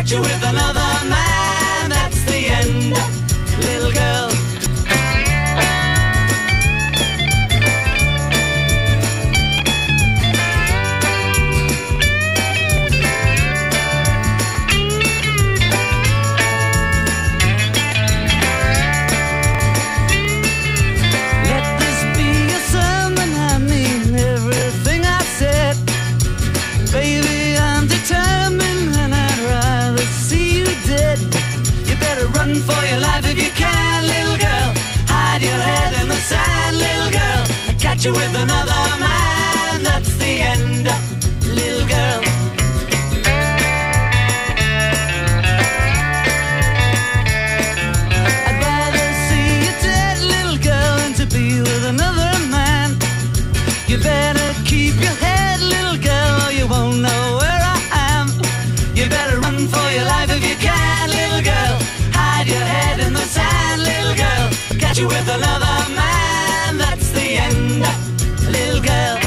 catch you with another man. That's the end, little girl. Run for your life if you can, little girl. Hide your head in the sand, little girl. I'll catch you with another man. That's the end, little girl. I'd rather see you dead, little girl, than to be with another man. You better keep your head, little girl, or you won't know where I am. You better run for your life if you can, little girl. Hide your head in the sand, little girl. Catch you with another man. That's the end, little girl.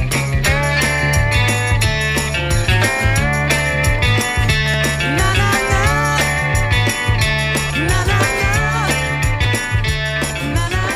Na na na, na na na, na na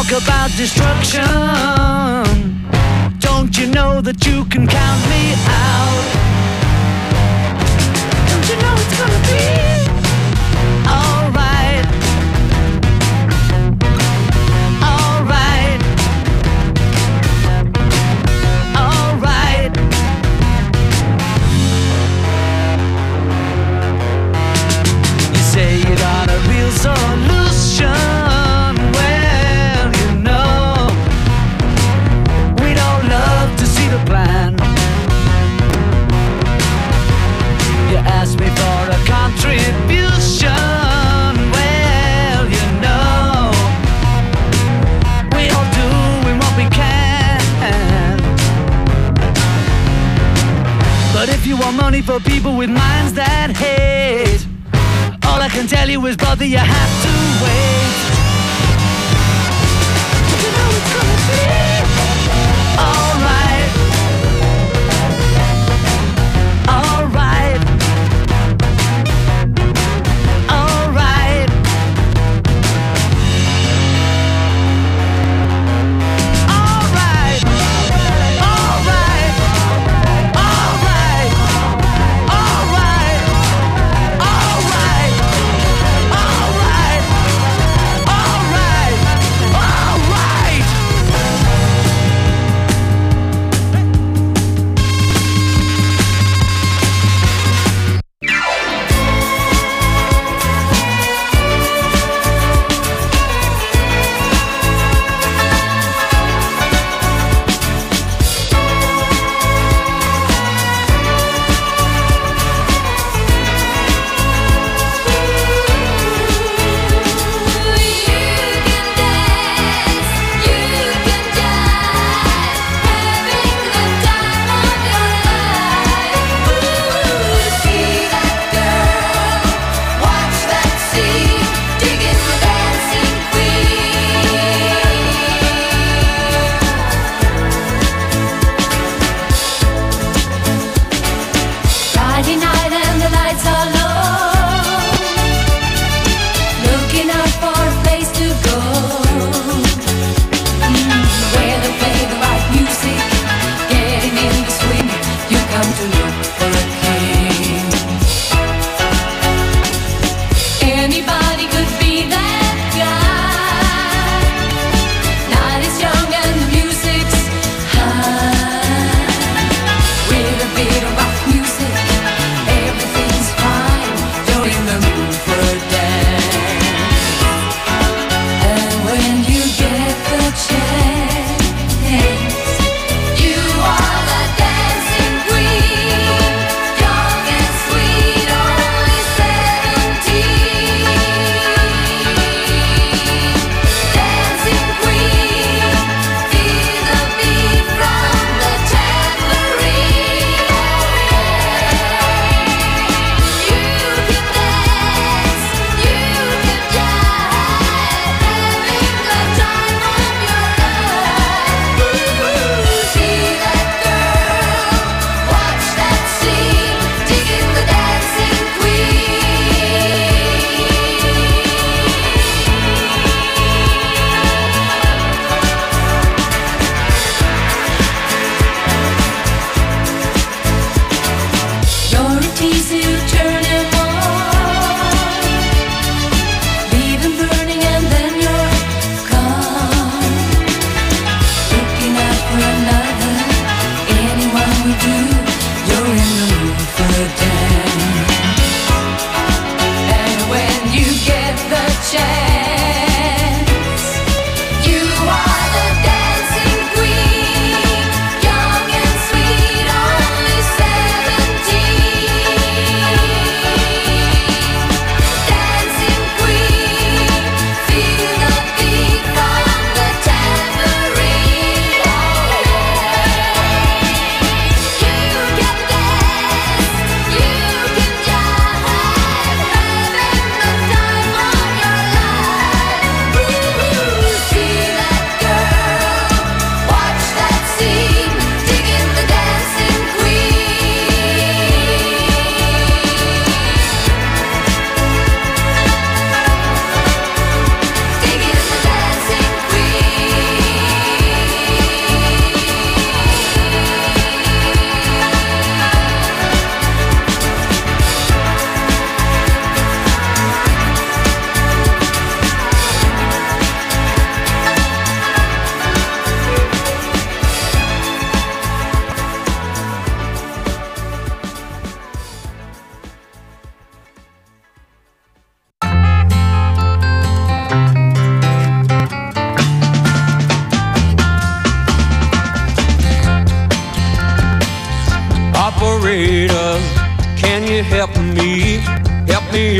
talk about destruction. Don't you know that you can count me out? Don't you know it's gonna be alright? Alright. Alright. You say you got a real solution. Well, you know, we don't love to see the plan. You ask me for a contribution. Well, you know, we all doing what we can. But if you want money for people with minds that hate, all I can tell you is, brother, you have to wait. You know it's gonna be alright. Alright. Alright. Alright. Alright. Alright. Alright. Alright. Alright. Alright. Alright.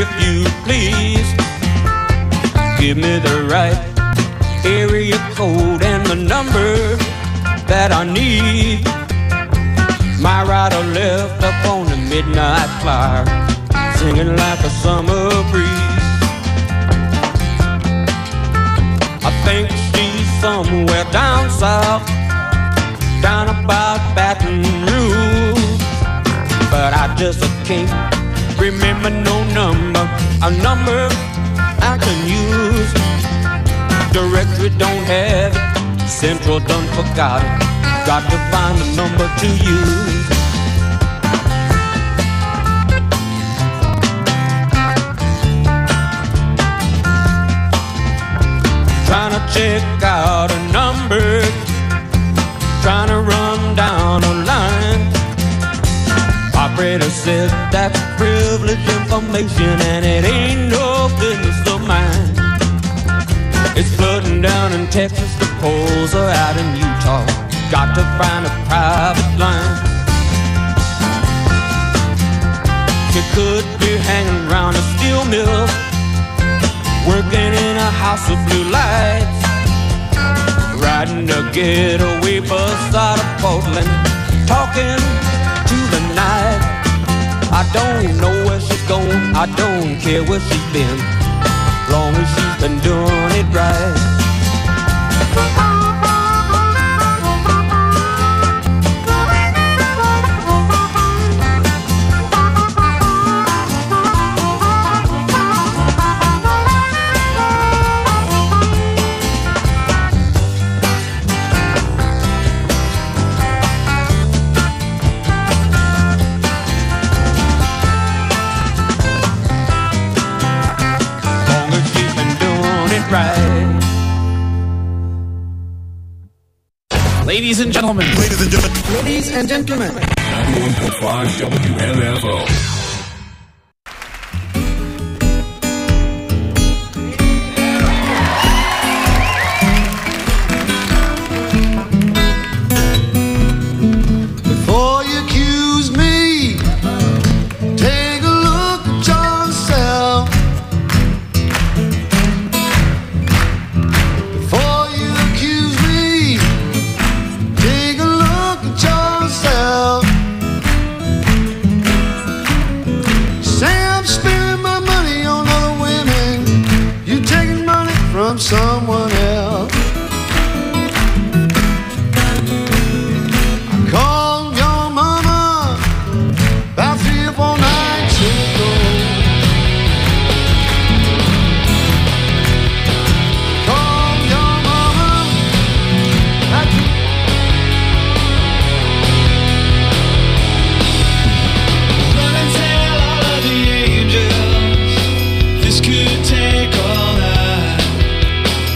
if you please. Give me the right area code and the number that I need. My right or left up on the midnight flyer, singing like a summer breeze. I think she's somewhere down south, down about Baton Rouge, but I just can't remember no number, a number I can use. Directory don't have it, Central done forgot it. Got to find a number to use. Trying to check out a number, trying to run down a line. Operator says that's privileged information and it ain't no business of mine. It's flooding down in Texas, the polls are out in Utah. Got to find a private line. She could be hanging around a steel mill, working in a house of blue lights, riding a getaway bus out of Portland, talking to the night. I don't know where she's going, I don't care where she's been, long as she's been doing it right. Ladies and gentlemen. Ladies and gentlemen. Ladies and gentlemen. 91.5 WMFO. Before you accuse me, take a look at yourself. Before you accuse me, take a look at yourself. Say I'm spending my money on other women, you taking money from someone else. I called your mama about 3 or 4 nights ago. Called your mama about 3. Run and tell all of the angels this could take all night.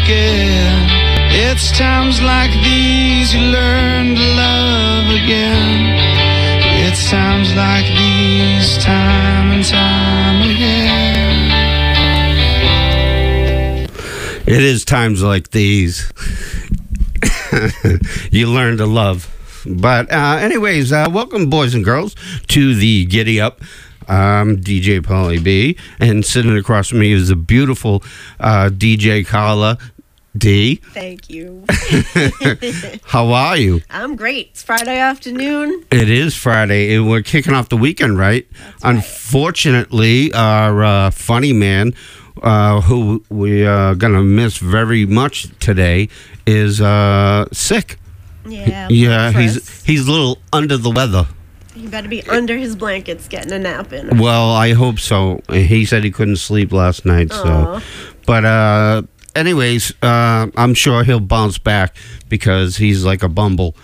again. It's times like these you learn to love again. It's times like these, time and time again. It is times like these you learn to love. But anyways, welcome, boys and girls, to the Giddy Up. I'm DJ Pauly B, and sitting across from me is the beautiful DJ Carla D. Thank you. How are you? I'm great. It's Friday afternoon. It is Friday, and we're kicking off the weekend, right? That's right. Unfortunately, our funny man, who we are going to miss very much today, is sick. Yeah. Yeah, Chris. he's a little under the weather. He better be under his blankets getting a nap in. Well, I hope so. He said he couldn't sleep last night. So, Aw. but anyways, I'm sure he'll bounce back because he's like a bumble.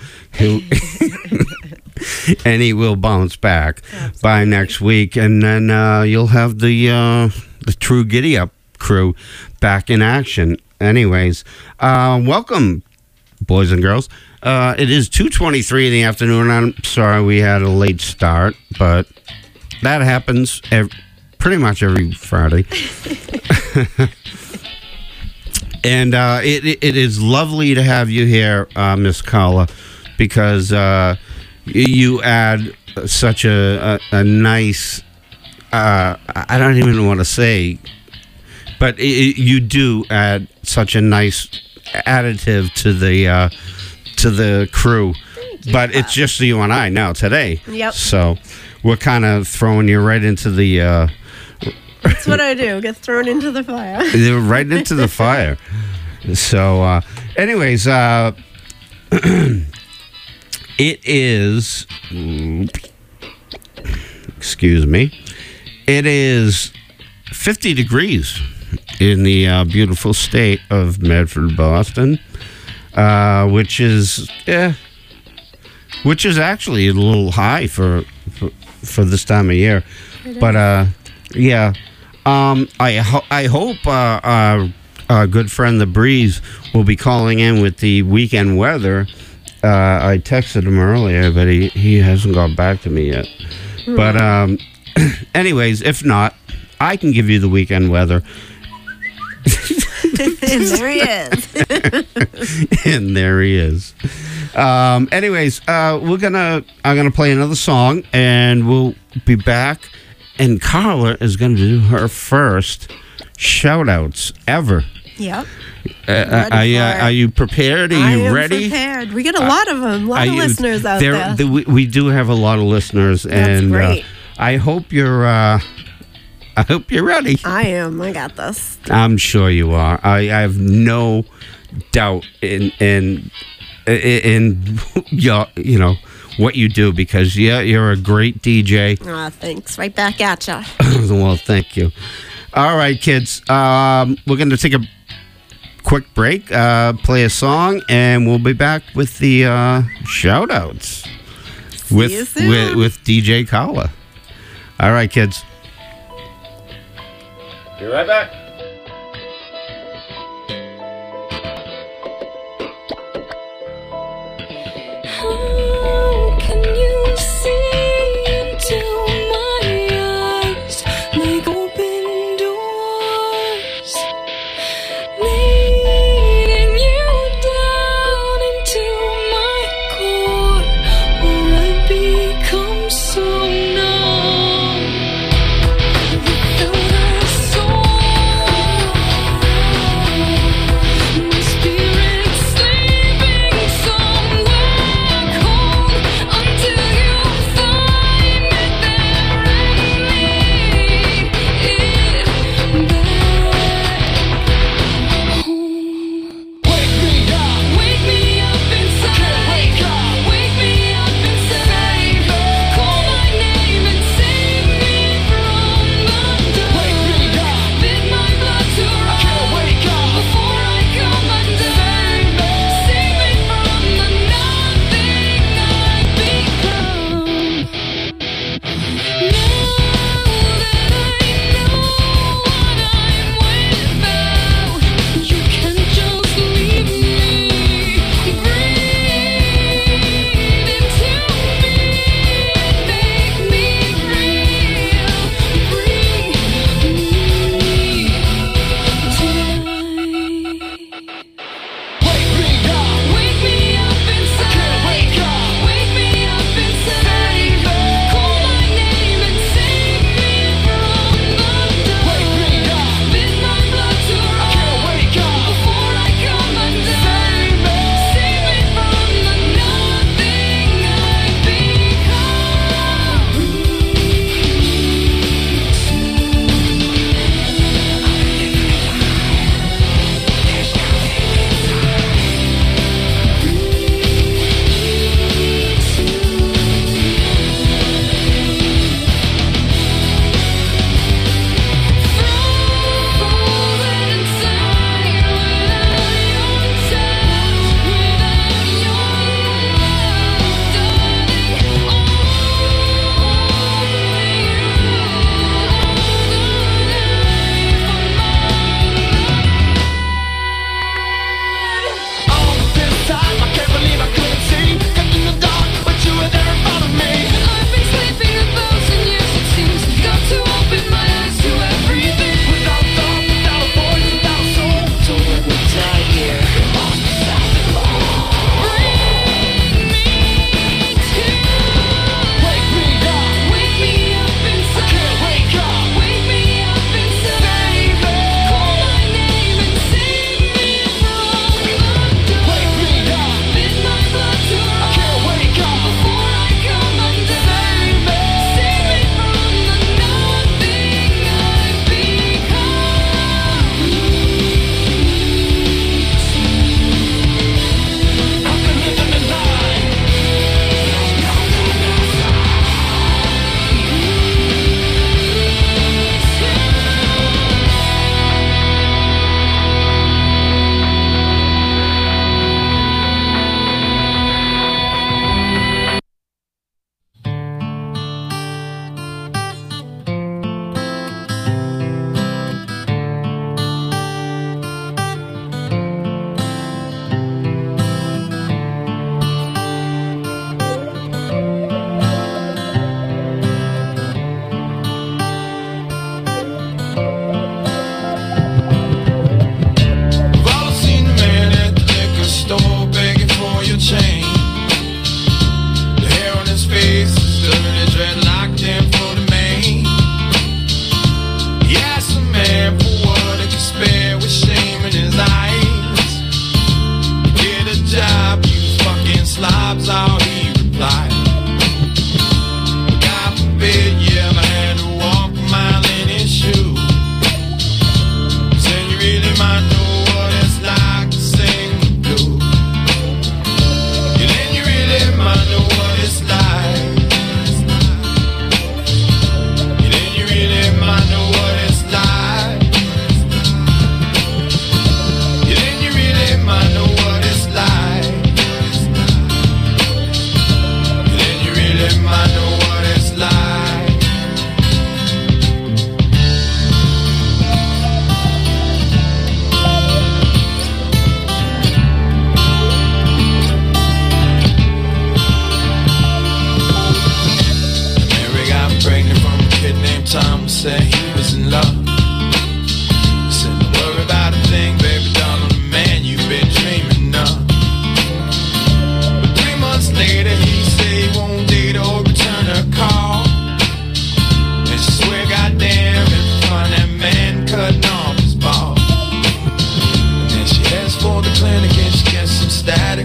And he will bounce back by next week, and then you'll have the true Giddy Up crew back in action. Anyways, welcome, boys and girls. It is 2:23 in the afternoon. I'm sorry we had a late start, but that happens pretty much every Friday. And it is lovely to have you here, Miss Carla, because you add such a nice, I don't even want to say, but you do add such a nice additive to the crew. But it's just you and I now today. Yep. So we're kind of throwing you right into the... That's what I do. Get thrown into the fire. They're right into the fire. So, anyways, it is... Excuse me. It is 50 degrees in the beautiful state of Medford, Boston, which is actually a little high for this time of year. But yeah, I hope our good friend the Breeze will be calling in with the weekend weather. I texted him earlier, but he hasn't got back to me yet. But anyways, if not, I can give you the weekend weather. And there he is. And there he is. Anyways, I'm gonna play another song, and we'll be back. And Carla is gonna do her first shout-outs ever. Yep. Are you prepared? Are you ready? I'm prepared. We get a lot of them. A lot of listeners out there. We do have a lot of listeners, and great. I hope you're ready. I am. I got this. I'm sure you are. I have no doubt in your, what you do, because you're a great DJ. Thanks. Right back at ya. Well, thank you. All right, kids. We're going to take a quick break, play a song, and we'll be back with the shout-outs with DJ Carla. All right, kids. Be right back. How can you see into my eyes like open doors, leading you down into my core, where I become so numb without a soul. My spirit sleeping somewhere cold.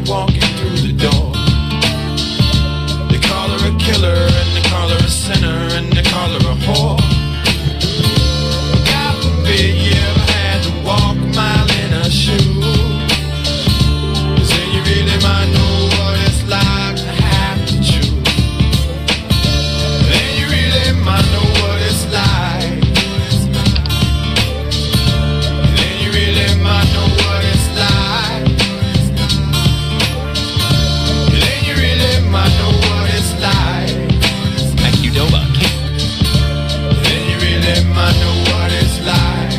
walking through the door. They call her a killer, and they call her a sinner, and they call her a whore. God forbid you ever had to walk a mile in her shoes. 'Cause then you really might know what it's like to have to choose. Then you really might know what it's like. Then you really might know what it's like. Then you really might know what it's like. Like you know about King. Then you really might know what it's like.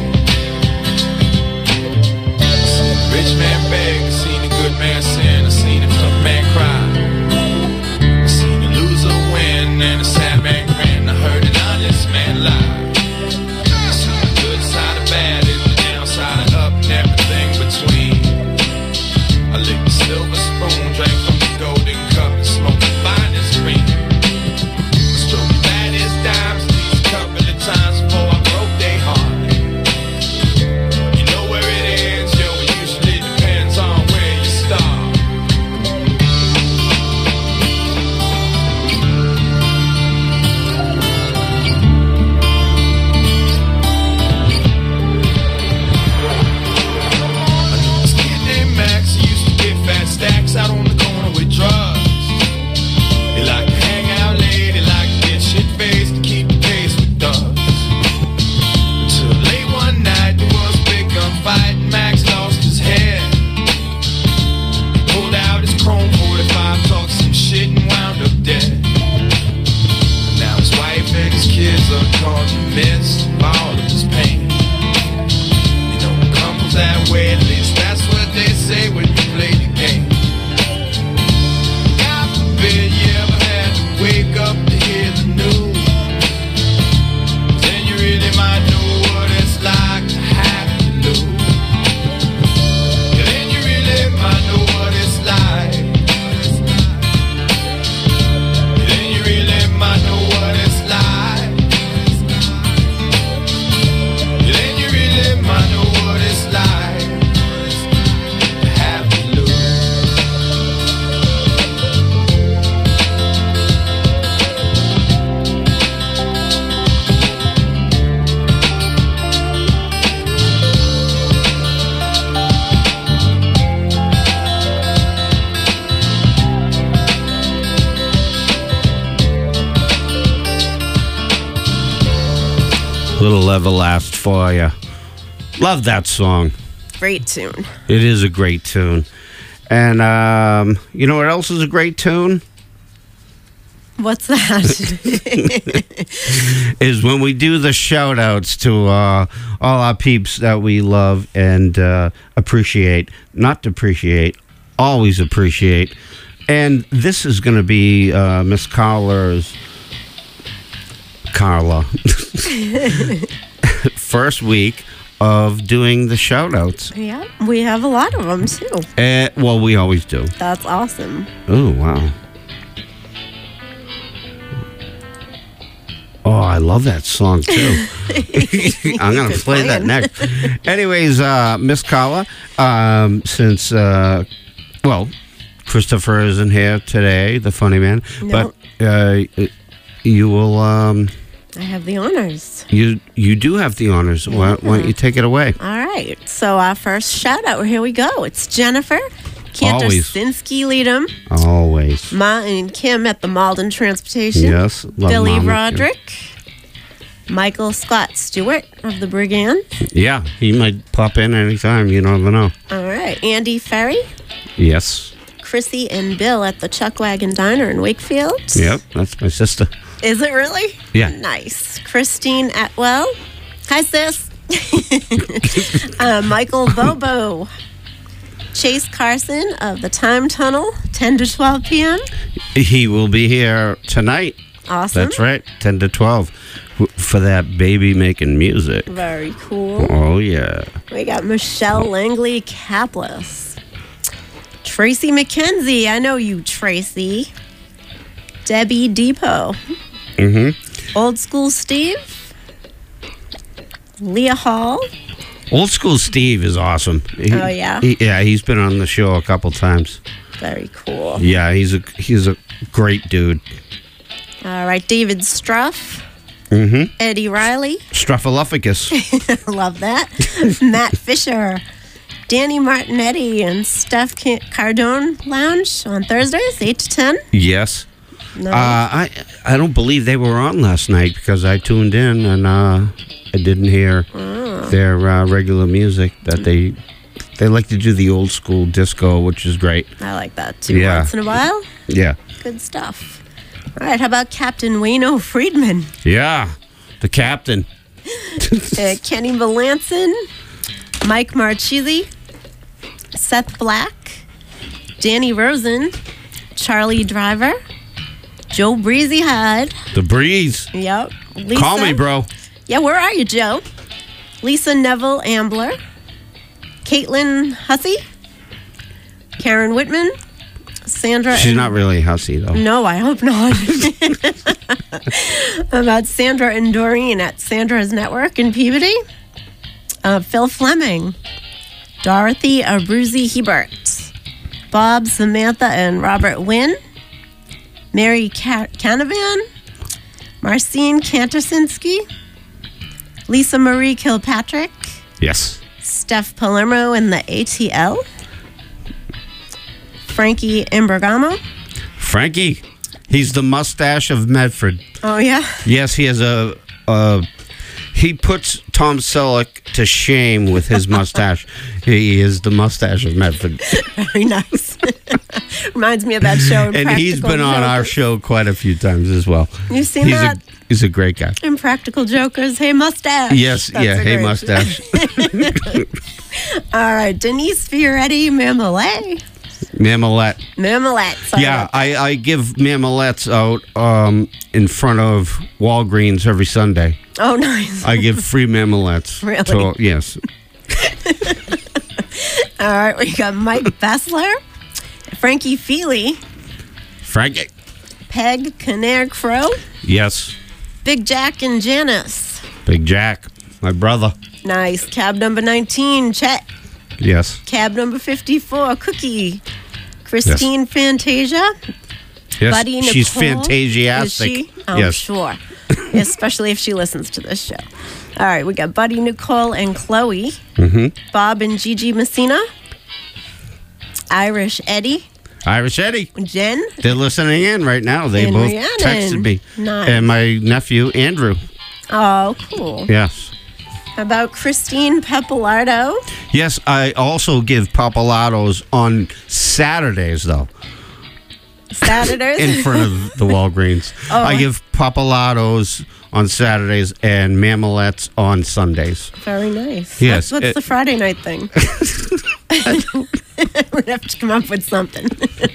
Seen a rich man beg, seen a good man sin, I seen a tough man cry. I seen a loser win and a sad man grin. I heard an honest man lie. I seen the good side of bad and the downside of up and everything between. I licked the silver spoon, drank from the golden cup, and smoked the finest green. I stroked the baddest dimes at least a couple of times before I broke their heart. You know where it ends, yo, it usually depends on where you start. I knew this kid named Max, he used to get fat stacks out on the corner with drugs. He liked to hang out late, he liked to get shit-faced to keep the pace with thugs. Until late one night, there was a big gunfight and Max lost his head. He pulled out his chrome 45, talked some shit and wound up dead. Now his wife and his kids are caught in the midst of all of his pain. You know, it comes that way, at least that's what they say when you play the game. God forbid you ever had to wake up to hear the news. Then you really might know what it's like to have to lose. Then you really might know what it's like. Then you really might know what it's like. Then you really might know what it's like to have to lose. Little Everlast for you. Love that song. Great tune. It is a great tune. And you know what else is a great tune? What's that? Is when we do the shout outs to all our peeps that we love and appreciate, not depreciate, always appreciate. And this is going to be Miss Carla first week of doing the shout outs. Yeah, we have a lot of them too. Well, we always do. That's awesome. Oh, wow. Oh, I love that song too. I'm going to play that next. Anyways, Miss Carla, since, well, Christopher isn't here today, the funny man, Nope. but you will, I have the honors. you do have the honors. Why don't you take it away? All right. So our first shout out, here we go. It's Jennifer Always. Kantorsinski Leadham, Always. Ma and Kim at the Malden Transportation. Yes. Love Billy Mama. Roderick. Michael Scott Stewart of the Brigand. Yeah, he might pop in anytime. You never know. All right. Andy Ferry. Yes. Chrissy and Bill at the Chuck Wagon Diner in Wakefield. Yep, that's my sister. Is it really? Yeah. Nice. Christine Atwell. Hi, sis. Michael Bobo. Chase Carson of the Time Tunnel, 10 to 12 p.m. He will be here tonight. Awesome. That's right, 10 to 12 for that baby making music. Very cool. Oh, yeah. We got Michelle Langley Caplis. Tracy McKenzie. I know you, Tracy. Debbie Depot. Mm-hmm. Old School Steve. Leah Hall. Old School Steve is awesome. Oh, yeah? He's been on the show a couple times. Very cool. Yeah, he's a great dude. All right, David Struff, Mm-hmm. Eddie Riley. Struffalufficus. Love that. Matt Fisher, Danny Martinetti, and Steph Cardone Lounge on Thursdays, 8 to 10. Yes. No. I don't believe they were on last night because I tuned in and I didn't hear their regular music. That they like to do the old school disco, which is great. I like that too. Yeah. Once in a while. Yeah. Good stuff. All right, how about Captain Wayno Friedman? Yeah. The captain. Kenny Melanson, Mike Marchese, Seth Black, Danny Rosen, Charlie Driver, Joe Breezy Hyde. The breeze. Yep. Lisa. Call me, bro. Yeah, where are you, Joe? Lisa Neville Ambler, Caitlin Hussey, Karen Whitman, Sandra. She's not really hussy, though. No, I hope not. About Sandra and Doreen at Sandra's Network in Peabody. Phil Fleming, Dorothy Abruzzi Hebert, Bob, Samantha, and Robert Wynn, Mary Canavan, Marcine Kantersinski, Lisa Marie Kilpatrick, Yes. Steph Palermo in the ATL, Frankie Imbergamo. Frankie. He's the mustache of Medford. Oh, yeah? Yes, he has he puts Tom Selleck to shame with his mustache. He is the mustache of Medford. Very nice. Reminds me of that show. And he's been on our show quite a few times as well. You've seen that? He's a great guy. Impractical Jokers. Hey, mustache. Yes, That's yeah, a hey, great- mustache. All right, Denise Fioretti, Mamalette. Mamalette. Mamalette. Sorry Yeah, about that. I give Mamalettes out in front of Walgreens every Sunday. Oh, nice. I give free Mamalettes. Really? So, yes. All right, we got Mike Bessler, Frankie Feely, Frankie. Peg Canair Crow, Yes. Big Jack and Janice. Big Jack. My brother. Nice. Cab number 19, Chet. Yes. Cab number 54, Cookie. Christine Fantasia. Yes. Buddy She's Nicole. fantasiastic. Is she? Oh, yes. sure. Especially if she listens to this show. All right, we got Buddy Nicole and Chloe. Mm-hmm. Bob and Gigi Messina. Irish Eddie. Irish Eddie. Jen. They're listening in right now. They And both Rhiannon. texted me. Nice. And my nephew, Andrew. Oh, cool. Yes. How about Christine Pepilardo? Yes, I also give papallados on Saturdays, though, Saturdays? in front of the Walgreens. Oh. I give papallados on Saturdays and Mamalettes on Sundays. Very nice. Yes, What's the Friday night thing? We'd have to come up with something.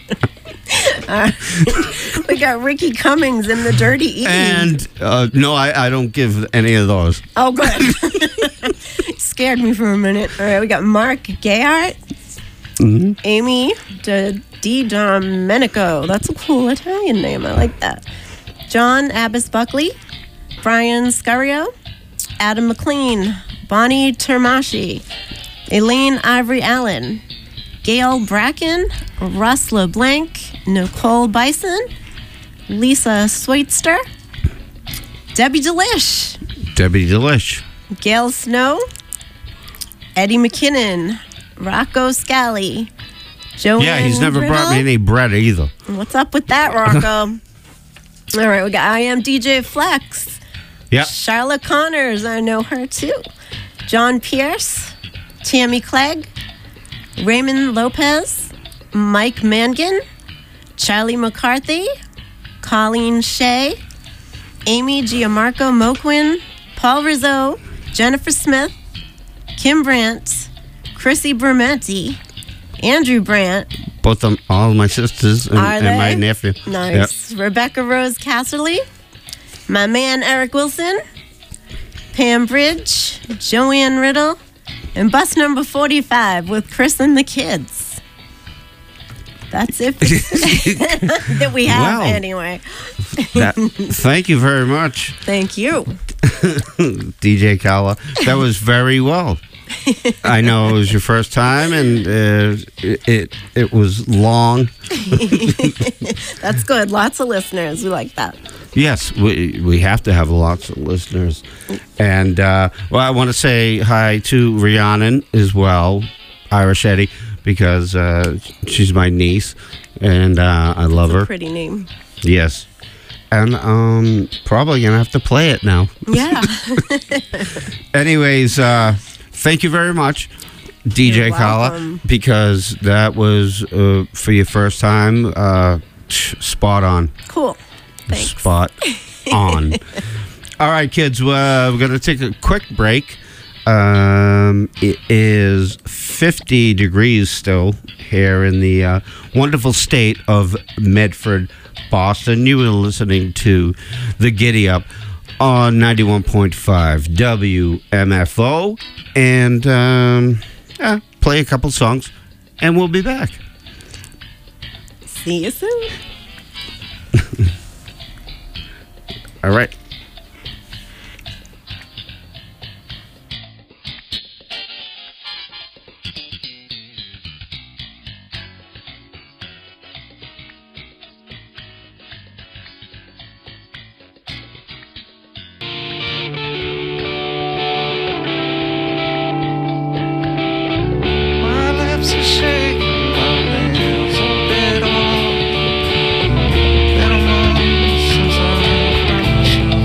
We got Ricky Cummings in the Dirty E. And no, I don't give any of those. Oh, good. Scared me for a minute. All right, we got Mark Gayart, Amy Di Domenico. That's a cool Italian name. I like that. John Abbas Buckley, Brian Scario, Adam McLean, Bonnie Termasci, Elaine Ivory Allen, Gail Bracken, Russ LeBlanc, Nicole Bison, Lisa Sweetster, Debbie Delish, Debbie Delish. Gail Snow, Eddie McKinnon, Rocco Scally, Joanne Yeah, he's never brought me Riddle. any bread either. What's up with that, Rocco? All right, we got I Am DJ Flex, Yep. Charlotte Connors, I know her too, John Pierce, Tammy Clegg, Raymond Lopez, Mike Mangan, Charlie McCarthy, Colleen Shea, Amy Gianmarco Moquin, Paul Rizzo, Jennifer Smith, Kim Brandt, Chrissy Bramenti, Andrew Brandt, Both of all my sisters and, Are and my they? nephew. nice, Rebecca Rose Casserly, my man Eric Wilson, Pam Bridge, Joanne Riddle, and bus number 45 with Chris and the kids. That's it that we have Wow. anyway. Thank you very much, Thank you. DJ Kala. That was very well. I know it was your first time, and it was long. That's good. Lots of listeners. We like that. Yes, we have to have lots of listeners. And, well, I want to say hi to Rhiannon as well, Irish Eddie, because she's my niece, and I love her. Pretty name. Yes. And probably going to have to play it now. Yeah. Anyways, thank you very much, DJ You're Kala, welcome. because that was, for your first time, spot on. Cool. Thanks. Spot on. All right, kids, we're going to take a quick break. It is 50 degrees still here in the wonderful state of Medford, Boston. You were listening to The Giddy Up on 91.5 WMFO. And play a couple songs, and we'll be back. See you soon. All right. My lips are shaking, my nails are bit off. Been a month since I cried my share.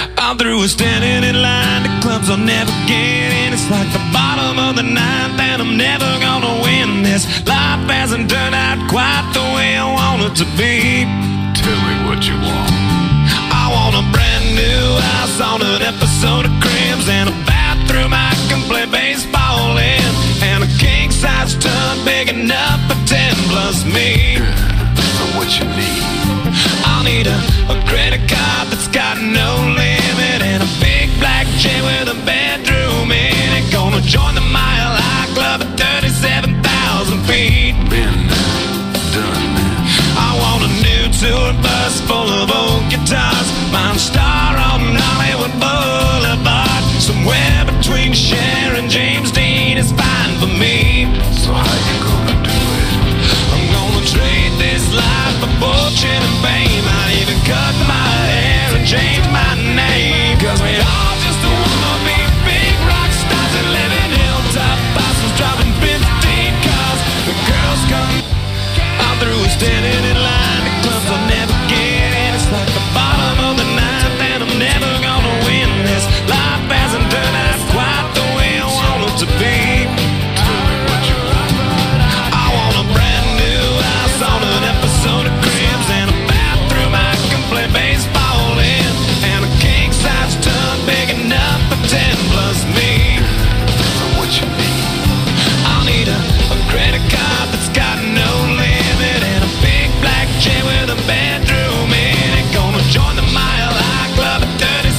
I'm through with standing in line to clubs I'll never get in. It's like the bottom of the ninth and I'm never gonna win this. Life hasn't turned out quite the way I want it to be. Tell me what you want. I want a brand new house on an episode of Cribs and a bathroom I can play baseball in, and a king-size tub big enough for 10 plus me. So what you need? I'll need a credit card that's got no limit and a big black jet with a bedroom in it. Gonna join the Mile High Club at 37,000 feet. Been done. I want a new tour bus full of old guitars, mine star on Hollywood Boulevard. Somewhere between Cher and James Dean is fine for me. So how you gonna do it? I'm gonna trade this life for fortune and fame. I'd even cut my hair and change my name, 'cause we all just wanna be big rock stars and live in hilltop houses driving 15 cars. The girls come. I'm through standing in line to clubs I'll never get in. It's like the bottom of the ninth and I'm never gonna win this. Life hasn't turned out quite the way I want it to be. Tell me what you want. I want a brand new house on an episode of Cribs and a bathroom I can play baseball in, and a king-size tub big enough for 10 plus me. So what you need? I'll need a credit card that's got no limit and a big black jet with a bedroom in it. Gonna join the Mile High Club at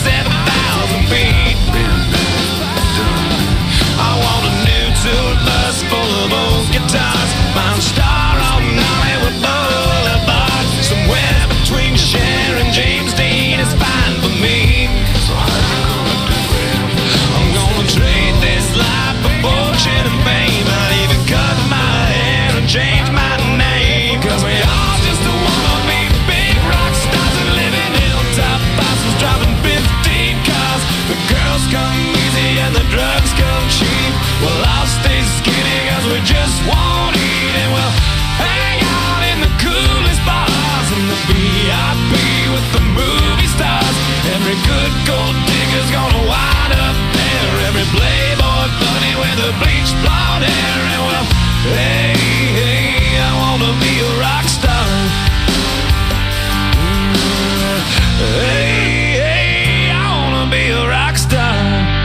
37,000 feet. Been done. I want a new tour bus full of old guitars, mine star on Hollywood Boulevard. Somewhere between Cher and James Dean is fine for me. So how you gonna do it? I'm gonna trade this life for fortune and fame. I'd even cut my hair and change my name, 'cause we all just wanna be big rock stars and live in hilltop houses driving 15 cars. The girls come easy and the drugs come cheap. Well, I'll stay skinny 'cause we just won't eat, and we'll hang out in the coolest bars and the VIP with the movie stars. Every good gold digger's gonna wind up there. Every playboy bunny with a bleached blonde hair. And well, hey, hey, I wanna be a rock star. Hey, hey, I wanna be a rock star.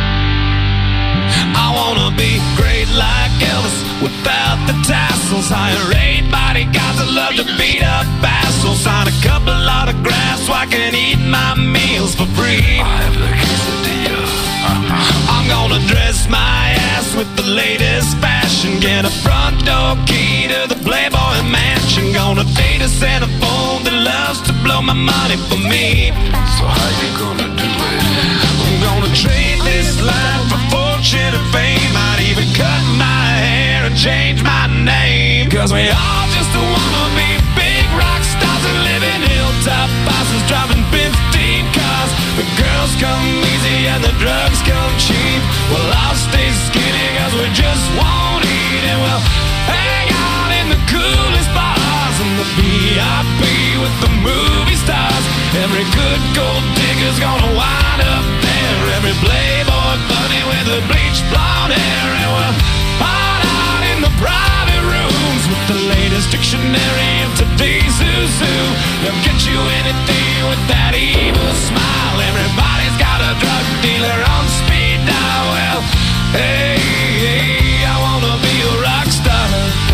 I wanna be great like Elvis without the tassels. Hire 8 bodyguards that love to beat up assholes. Sign a couple autographs so I can eat my meals for free. I have the quesadilla. I'm gonna dress my ass with the latest fashion. Get a front door key to the Playboy Mansion. Gonna date a centerfold that loves to blow my money for me. So how you gonna do it? I'm gonna trade this life for fortune and fame. I'd even cut my hair and change my name, 'cause we all just wanna be big rock stars and live in hilltop houses driving 15 cars. The girls come easy and the drugs come cheap. Well, I'll stay skinny 'cause we just won't eat, and we'll hang out in the coolest bars and the VIP with the movie stars. Every good gold digger's gonna wind up there. Every playboy bunny with a bleached blonde hair, and we'll hide out in the private rooms with the latest dictionary of today's who's who. They'll get you anything with that evil smile. Everybody's got a drug dealer on speed dial. Well, hey, hey, I wanna be a rock star.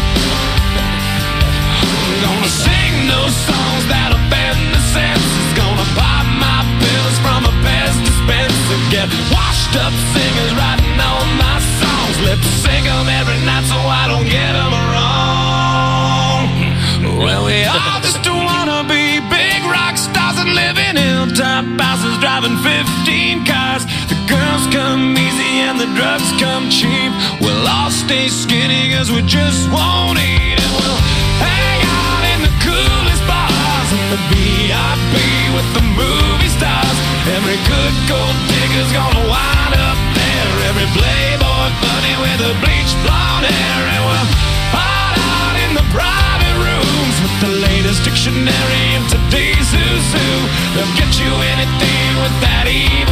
I'm gonna sing those songs that offend the senses. Gonna pop my pills from a Pez dispenser. Get washed up singers writing all my songs. Lip sync 'em every night so I don't get 'em wrong. Well, we all just wanna be big rock stars and live in hilltop houses driving 15 cars. The girls come easy and the drugs come cheap. We'll all stay skinny 'cause we just won't eat, and we'll hang out in the coolest bars and the VIP with the movie stars. Every good gold digger's gonna wind up there. Every playboy bunny with a bleached blonde hair, and we'll hide out in the private rooms with the latest dictionary of today's who's who. They'll get you anything with that evil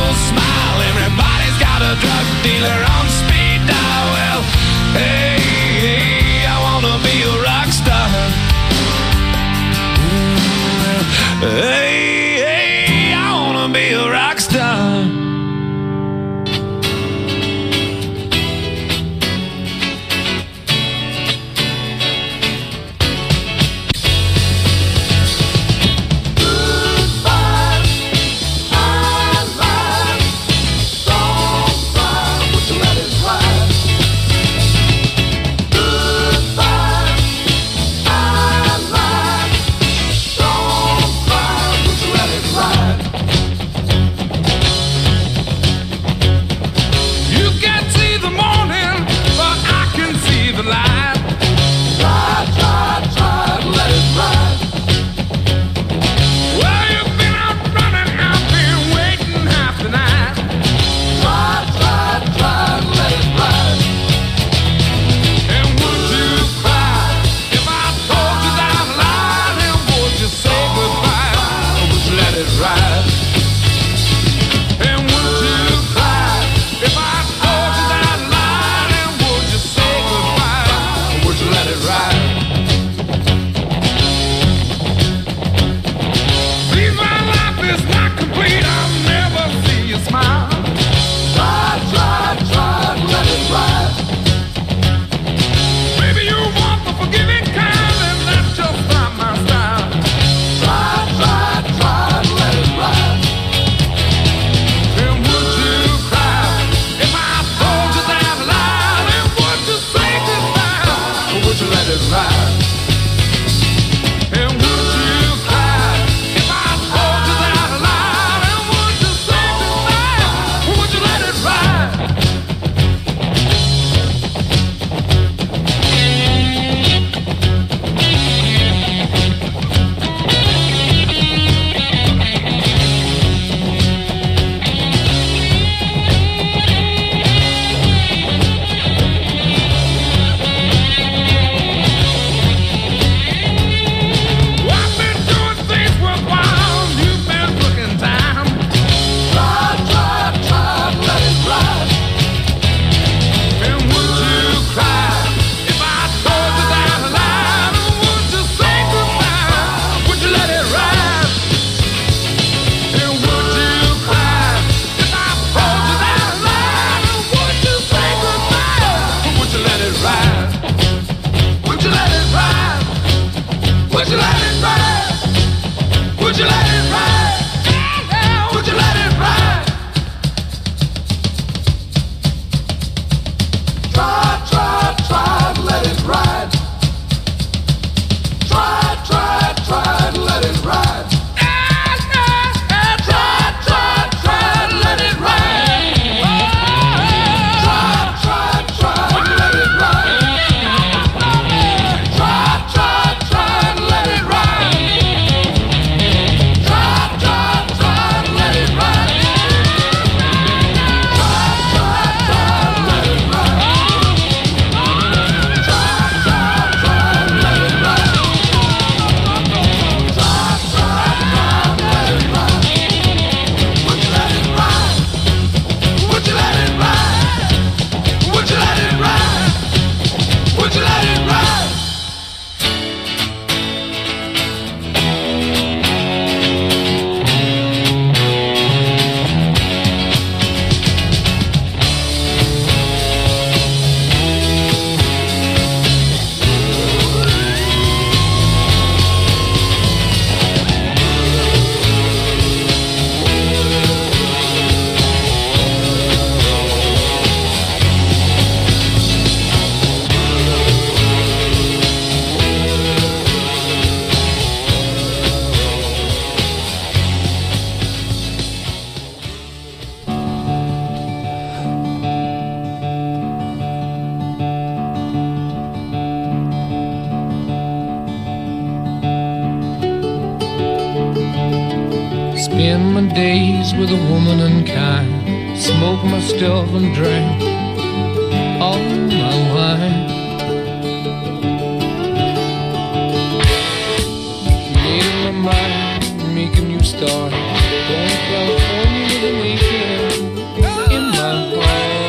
drug dealer on speed dial. Well, hey, hey, I wanna be a rock star. Hey, hey, I wanna be a rock star. Spend my days with a woman unkind, smoke my stuff and drink all my wine. Made up my mind, make a new start, going to California with a weekend in my heart.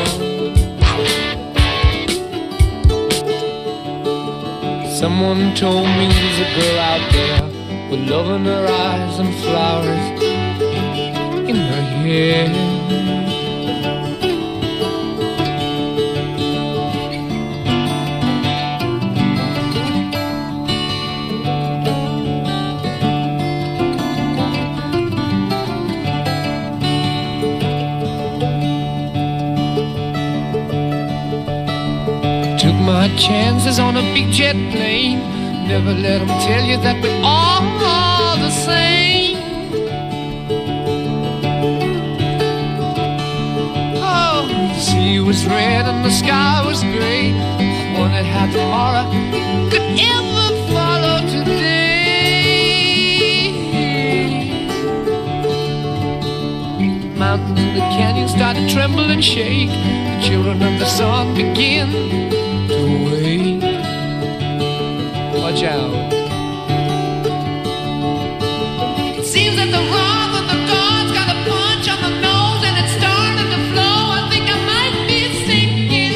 Someone told me there's a girl out there with love in her eyes and flowers in her hair. Took my chances on a big jet plane. Never let them tell you that we're all the same. Oh, the sea was red and the sky was gray. I wondered how tomorrow could ever follow today. The mountains and the canyons start to tremble and shake. The children of the sun begin to wake. Watch out. It seems that the wrath of the gods got a punch on the nose and it's starting to flow. I think I might be sinking.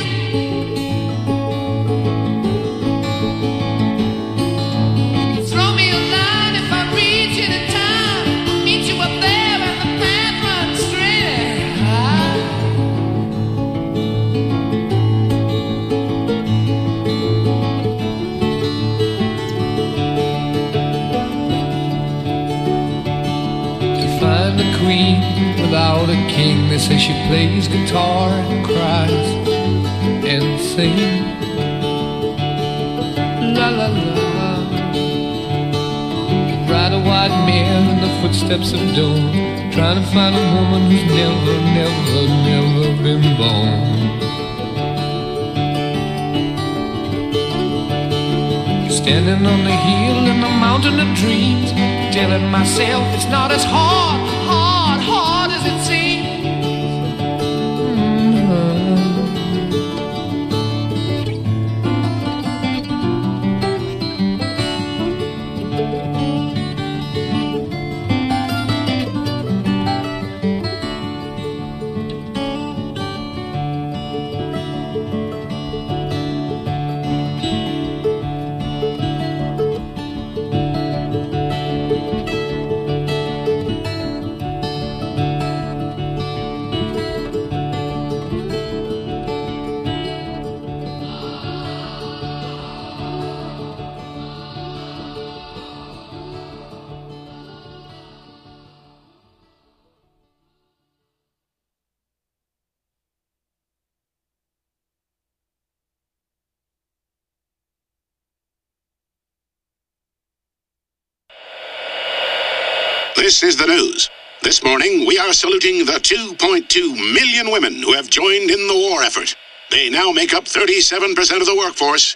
Throw me a line if I reach it in time. Meet you up there and the path runs straight. The queen without a king. They say she plays guitar and cries and sings. La la la. Ride a white mare in the footsteps of dawn, trying to find a woman who's never, never, never been born. Standing on the hill in the mountain of dreams, telling myself it's not as hard as it seems. This is the news. This morning, we are saluting the 2.2 million women who have joined in the war effort. They now make up 37% of the workforce